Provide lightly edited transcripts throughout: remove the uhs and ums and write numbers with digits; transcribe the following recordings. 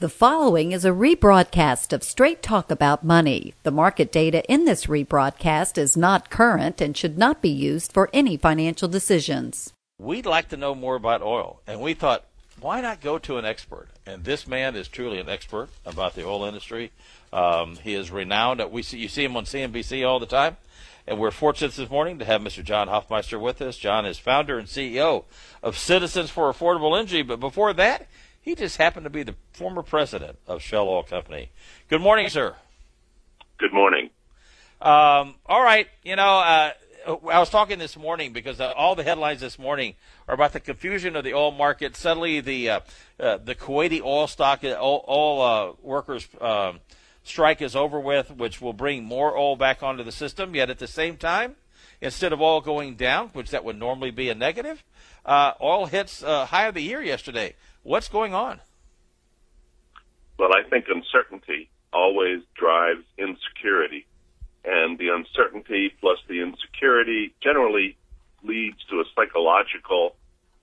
The following is a rebroadcast of Straight Talk About Money. The market data in this rebroadcast is not current and should not be used for any financial decisions. We'd like to know more about oil, and we thought, why not go to an expert? And this man is truly an expert about the oil industry. He is renowned. You see him on CNBC all the time. And we're fortunate this morning to have Mr. John Hofmeister with us. John is founder and CEO of Citizens for Affordable Energy. But before that, he just happened to be the former president of Shell Oil Company. Good morning, sir. Good morning. All right. I was talking this morning because all the headlines this morning are about the confusion of the oil market. Suddenly, the Kuwaiti oil workers strike is over with, which will bring more oil back onto the system. Yet at the same time, instead of oil going down, which that would normally be a negative, oil hits high of the year yesterday. What's going on? Well, I think uncertainty always drives insecurity. And the uncertainty plus the insecurity generally leads to a psychological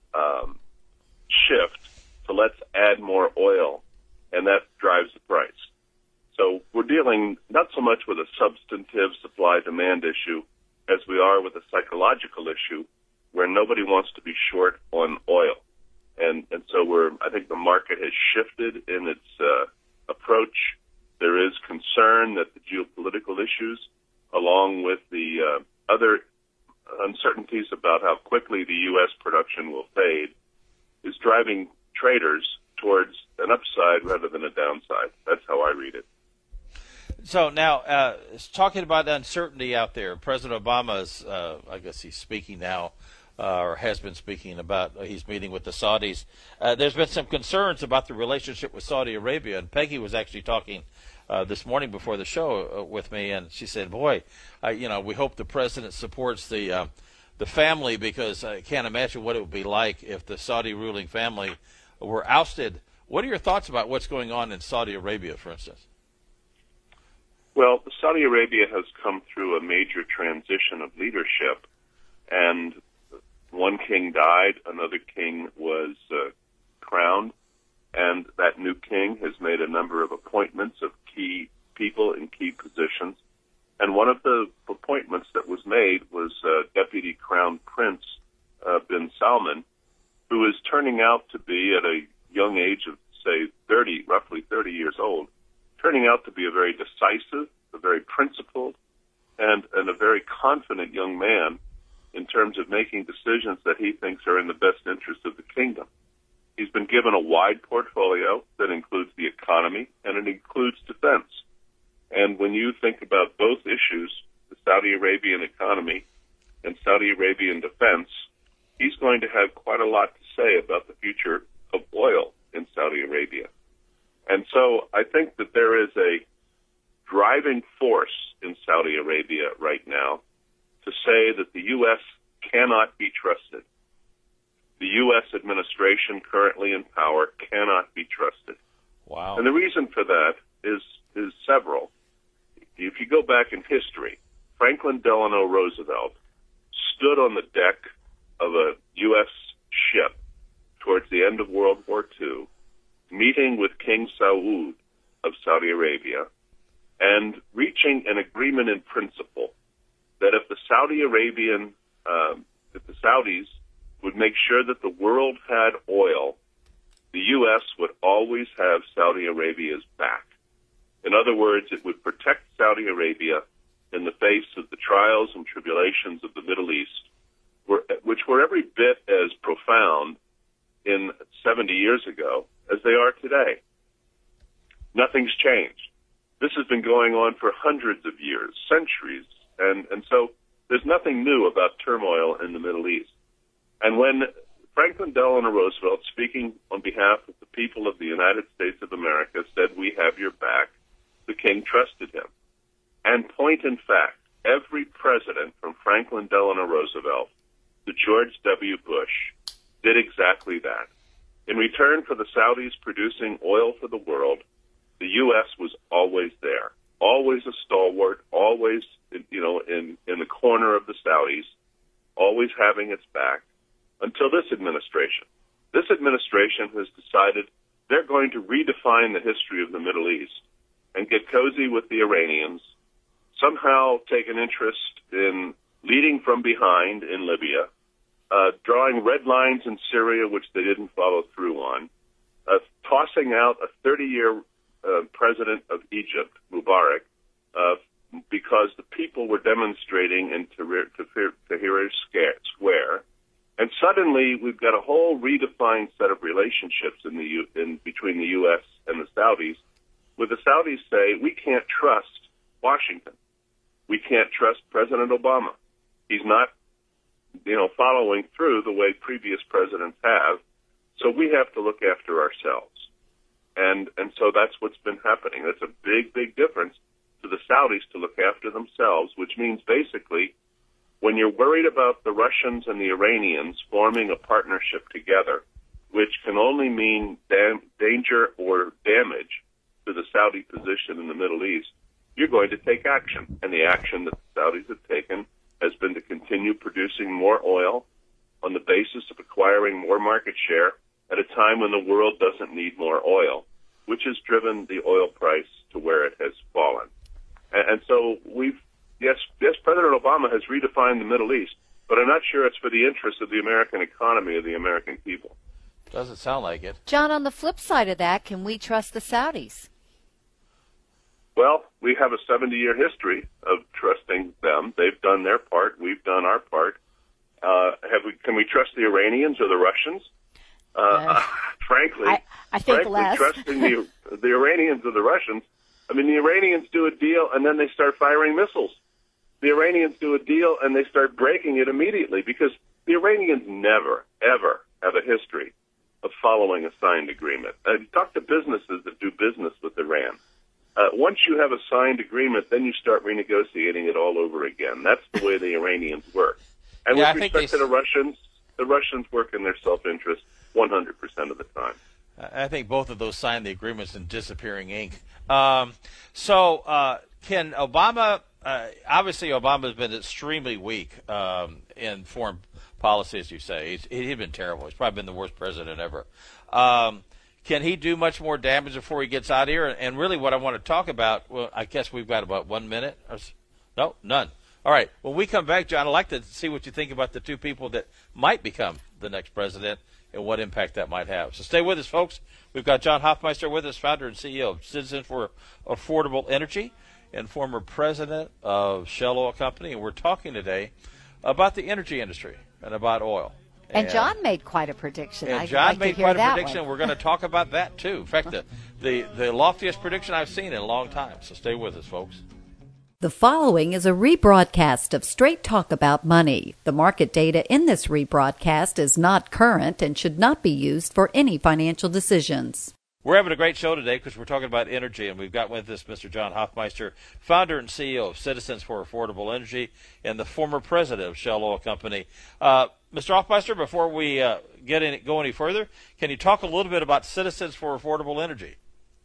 shift to let's add more oil, and that drives the price. So we're dealing not so much with a substantive supply-demand issue as we are with a psychological issue where nobody wants to be short on oil. And so I think the market has shifted in its approach. There is concern that the geopolitical issues, along with the other uncertainties about how quickly the U.S. production will fade, is driving traders towards an upside rather than a downside. That's how I read it. So now, talking about the uncertainty out there, President Obama is, I guess he's speaking now, or has been speaking about, he's meeting with the Saudis. There's been some concerns about the relationship with Saudi Arabia, and Peggy was actually talking this morning before the show with me, and she said, boy, we hope the president supports the family, because I can't imagine what it would be like if the Saudi ruling family were ousted. What are your thoughts about what's going on in Saudi Arabia, for instance? Well, Saudi Arabia has come through a major transition of leadership, and one king died, another king was crowned, and that new king has made a number of appointments of key people in key positions. And one of the appointments that was made was Deputy Crown Prince bin Salman, who is turning out to be, at a young age of, say, roughly 30 years old, turning out to be a very decisive, a very principled, and a very confident young man in terms of making decisions that he thinks are in the best interest of the kingdom. He's been given a wide portfolio that includes the economy and it includes defense. And when you think about both issues, the Saudi Arabian economy and Saudi Arabian defense, he's going to have quite a lot to say about the future of oil in Saudi Arabia. And so I think that there is a driving force in Saudi Arabia right now to say that the U.S. cannot be trusted. The U.S. administration currently in power cannot be trusted. Wow. And the reason for that is several. If you go back in history, Franklin Delano Roosevelt stood on the deck of a U.S. ship towards the end of World War II, meeting with King Saud of Saudi Arabia, and reaching an agreement in principle that if the Saudis would make sure that the world had oil, the U.S. would always have Saudi Arabia's back. In other words, it would protect Saudi Arabia in the face of the trials and tribulations of the Middle East, which were every bit as profound in 70 years ago as they are today. Nothing's changed. This has been going on for hundreds of years, centuries, and so there's nothing new about turmoil in the Middle East. And when Franklin Delano Roosevelt, speaking on behalf of the people of the United States of America, said, "We have your back," the king trusted him. And point in fact, every president from Franklin Delano Roosevelt to George W. Bush did exactly that. In return for the Saudis producing oil for the world, the U.S. was always there, always a stalwart, always, in the corner of the Saudis, always having its back, until this administration. This administration has decided they're going to redefine the history of the Middle East and get cozy with the Iranians, somehow take an interest in leading from behind in Libya, drawing red lines in Syria, which they didn't follow through on, tossing out a 30-year president of Egypt, Mubarak, because the people were demonstrating in Tahrir Square. And suddenly we've got a whole redefined set of relationships between the U.S. and the Saudis, where the Saudis say, we can't trust Washington. We can't trust President Obama. He's not, following through the way previous presidents have. So we have to look after ourselves. And so that's what's been happening. That's a big, big difference to the Saudis to look after themselves, which means basically when you're worried about the Russians and the Iranians forming a partnership together, which can only mean danger or damage to the Saudi position in the Middle East, you're going to take action. And the action that the Saudis have taken has been to continue producing more oil on the basis of acquiring more market share at a time when the world doesn't need more oil, which has driven the oil price to where it has fallen. And so yes, President Obama has redefined the Middle East, but I'm not sure it's for the interest of the American economy or the American people. Doesn't sound like it. John, on the flip side of that, can we trust the Saudis? Well, we have a 70-year history of trusting them. They've done their part. We've done our part. Can we trust the Iranians or the Russians? Frankly, I think less. Trusting the Iranians or the Russians. I mean, the Iranians do a deal and then they start firing missiles. The Iranians do a deal and they start breaking it immediately because the Iranians never, ever have a history of following a signed agreement. Talk to businesses that do business with Iran. Once you have a signed agreement, then you start renegotiating it all over again. That's the way the Iranians work. And with respect to the Russians work in their self-interest 100% of the time. I think both of those signed the agreements in disappearing ink. Can Obama, obviously Obama's been extremely weak in foreign policy, as you say. He's been terrible. He's probably been the worst president ever. Can he do much more damage before he gets out of here? And really what I want to talk about, well, I guess we've got about 1 minute. No, none. All right. When we come back, John, I'd like to see what you think about the two people that might become the next president and what impact that might have. So stay with us, folks. We've got John Hoffmeister with us, founder and CEO of Citizens for Affordable Energy and former president of Shell Oil Company. And we're talking today about the energy industry and about oil. And John made quite a prediction. And John made quite a prediction. We're going to talk about that, too. In fact, the loftiest prediction I've seen in a long time. So stay with us, folks. The following is a rebroadcast of Straight Talk About Money. The market data in this rebroadcast is not current and should not be used for any financial decisions. We're having a great show today because we're talking about energy, and we've got with us Mr. John Hoffmeister, founder and CEO of Citizens for Affordable Energy and the former president of Shell Oil Company. Mr. Hoffmeister, before we go any further, can you talk a little bit about Citizens for Affordable Energy?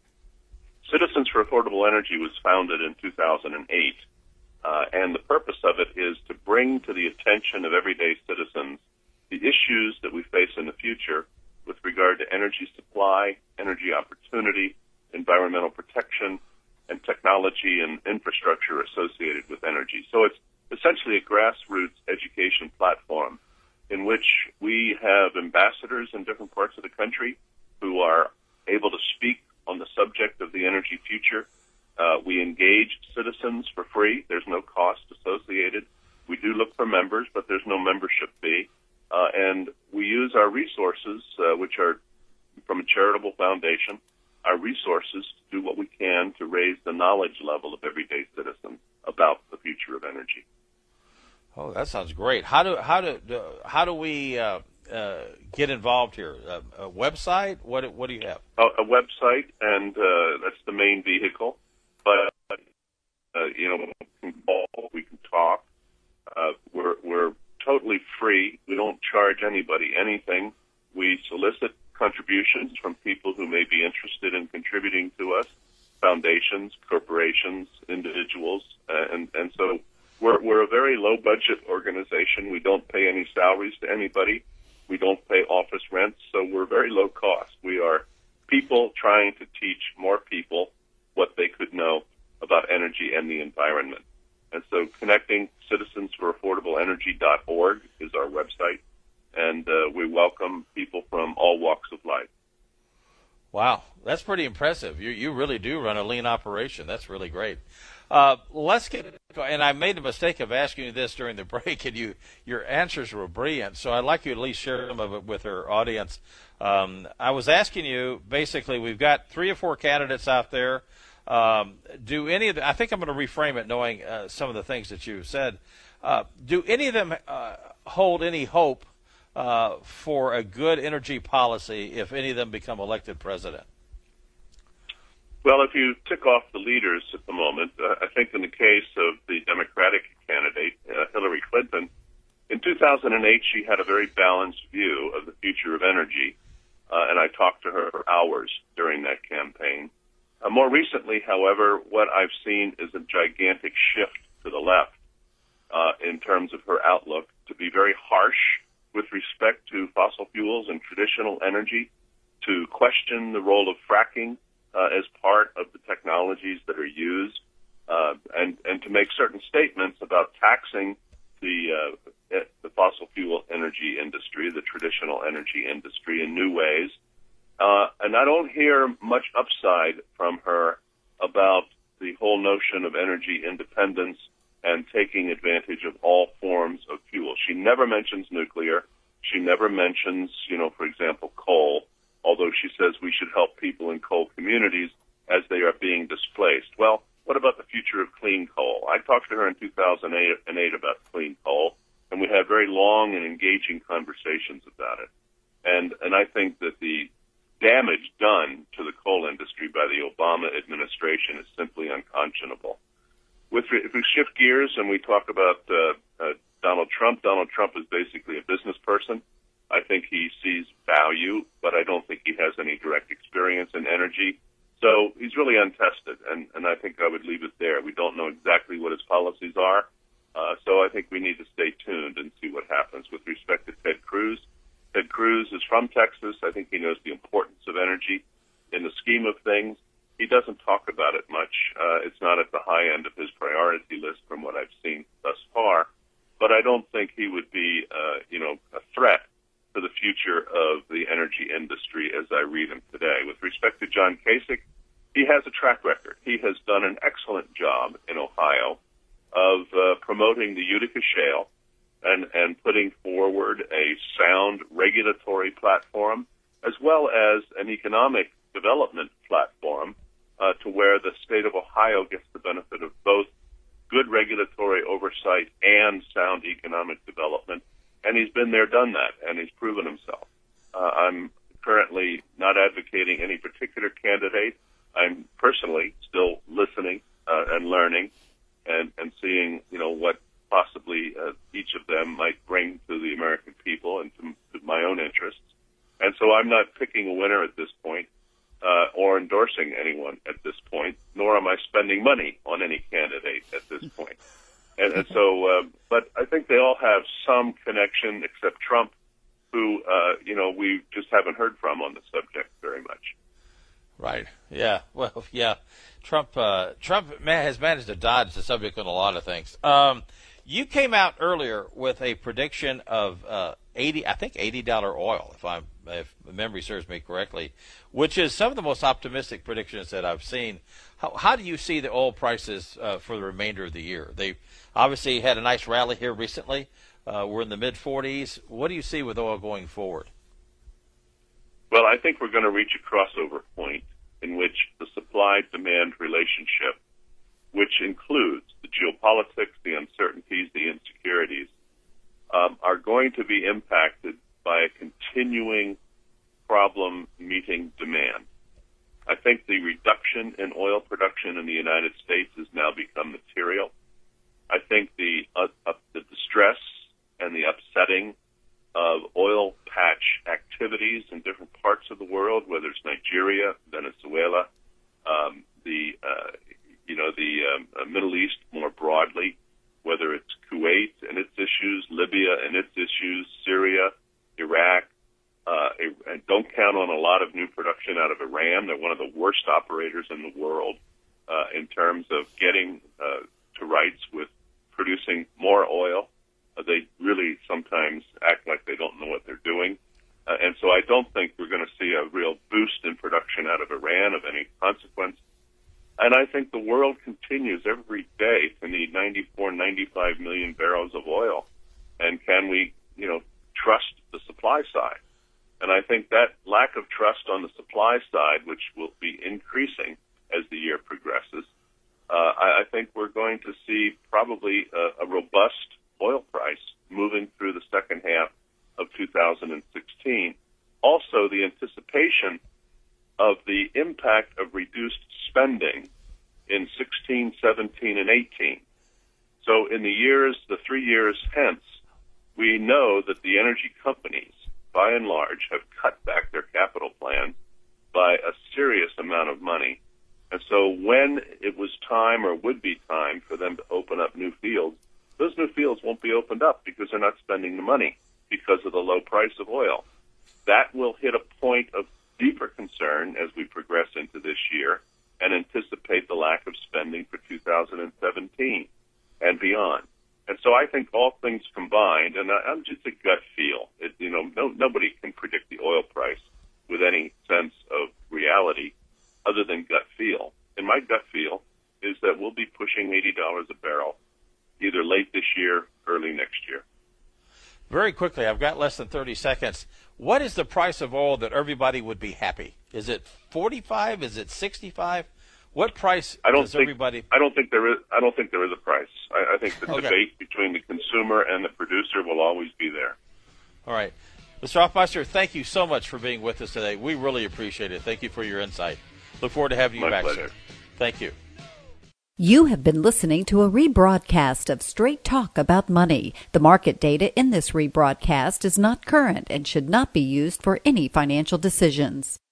Citizens for Affordable Energy was founded in 2008, and the purpose of it is to bring to the attention of everyday citizens the issues that we face in the future with regard to energy supply, energy opportunity, environmental protection, and technology and infrastructure associated with energy. So it's essentially a grassroots education platform in which we have ambassadors in different parts of the country who are able to speak on the subject of the energy future. We engage citizens for free. There's no cost associated. We do look for members, but there's no membership fee. And we use our resources, which are from a charitable foundation, our resources to do what we can to raise the knowledge level of everyday citizens about the future of energy. Oh, that sounds great. How do we get involved here? A website? What do you have? A website, and that's the main vehicle. But we can call, we can talk. We're totally free. We don't charge anybody anything. We solicit contributions from people who may be interested in contributing to us, foundations, corporations, individuals, and so we're a very low budget organization. We don't pay any salaries to anybody. We don't pay office rents, so we're very low cost. We are people trying to teach more people what they could know about energy and the environment. And so connecting citizensforaffordableenergy.org is our website, and we welcome people from all walks of life. Wow, that's pretty impressive. You really do run a lean operation. That's really great. Let's get, and I made the mistake of asking you this during the break, and your answers were brilliant. So I'd like you to at least share some of it with our audience. I was asking you, basically, we've got 3 or 4 candidates out there. Do any of the, I think I'm going to reframe it knowing some of the things that you've said. Do any of them hold any hope for a good energy policy if any of them become elected president? Well, if you tick off the leaders at the moment, I think in the case of the Democratic candidate, Hillary Clinton, in 2008 she had a very balanced view of the future of energy, and I talked to her for hours during that campaign. More recently, however, what I've seen is a gigantic shift to the left in terms of her outlook, to be very harsh with respect to fossil fuels and traditional energy, to question the role of fracking as part of the technologies that are used, and to make certain statements about taxing the fossil fuel energy industry, the traditional energy industry, in new ways. And I don't hear much upside from her about the whole notion of energy independence and taking advantage of all forms of fuel. She never mentions nuclear. She never mentions, for example, coal, although she says we should help people in coal communities as they are being displaced. Well, what about the future of clean coal? I talked to her in 2008 about clean coal, and we had very long and engaging conversations about it. And I think that the damage done to the coal industry by the Obama administration is simply unconscionable. If we shift gears and we talk about Donald Trump is basically a business person. I think he sees value, but I don't think he has any direct experience in energy. So he's really untested, and I think I would leave it there. We don't know exactly what his policies are, so I think we need to stay tuned and see what happens. With respect to Ted Cruz is from Texas. I think he knows the importance of energy in the scheme of things. He doesn't talk about it much. It's not at the high end of his priority list from what I've seen thus far, but I don't think he would be, a threat to the future of the energy industry as I read him today. With respect to John Kasich, he has a track record. He has done an excellent job in Ohio of promoting the Utica Shale and putting forward a sound regulatory platform as well as an economic development platform to where the state of Ohio gets the benefit of both good regulatory oversight and sound economic development. And he's been there, done that, and he's proven himself. I'm currently not advocating any particular candidate. I'm personally still listening and learning and seeing, what possibly each of them might bring to the American people and to my own interests. And so I'm not picking a winner at this point or endorsing anyone at this point, nor am I spending money on any candidate at this point. And so, but I think they all have some connection, except Trump, who, we just haven't heard from on the subject very much. Right. Yeah. Well, yeah. Trump has managed to dodge the subject on a lot of things. You came out earlier with a prediction of $80 oil, if memory serves me correctly, which is some of the most optimistic predictions that I've seen. How do you see the oil prices for the remainder of the year? They obviously had a nice rally here recently. We're in the mid-40s. What do you see with oil going forward? Well, I think we're going to reach a crossover point in which the supply-demand relationship, which includes the geopolitics, the uncertainties, the insecurities, are going to be impacted by a continuing problem meeting demand. I think the reduction in oil production in the United States has now become material. I think the distress and the upsetting of oil patch activities in different parts of the world, whether it's Nigeria, Venezuela, the Middle East more broadly, whether it's Kuwait and its issues, Libya and its issues, Syria, Iraq, and don't count on a lot of new production out of Iran. leaders in the world in terms of getting to rights with producing more oil. They really sometimes act like they don't know what they're doing. And so I don't think we're going to see a real boost in production out of Iran of any consequence. And I think the world continues every day to need 94, 95 million barrels of oil. And can we, trust the supply side? And I think that lack of trust on the supply side, which will be increasing as the year progresses, I think we're going to see probably a robust oil price moving through the second half of 2016. Also, the anticipation of the impact of reduced spending in 16, 17, and 18. So in the 3 years hence, we know that the energy companies, by and large, have cut back their capital plans by a serious amount of money. And so when it was time or would be time for them to open up new fields, those new fields won't be opened up because they're not spending the money because of the low price of oil. That will hit a point of deeper concern as we progress into this year and anticipate the lack of spending for 2017 and beyond. And so I think all things combined, and I'm just a gut feel. Nobody can predict the oil price with any sense of reality other than gut feel. And my gut feel is that we'll be pushing $80 a barrel either late this year, early next year. Very quickly, I've got less than 30 seconds. What is the price of oil that everybody would be happy? Is it 45? Is it 65? What price does everybody? I don't think there is a price. I think the debate between the consumer and the producer will always be there. All right. Mr. Hoffmeister, thank you so much for being with us today. We really appreciate it. Thank you for your insight. Look forward to having you back, pleasure. sir. Thank you. You have been listening to a rebroadcast of Straight Talk About Money. The market data in this rebroadcast is not current and should not be used for any financial decisions.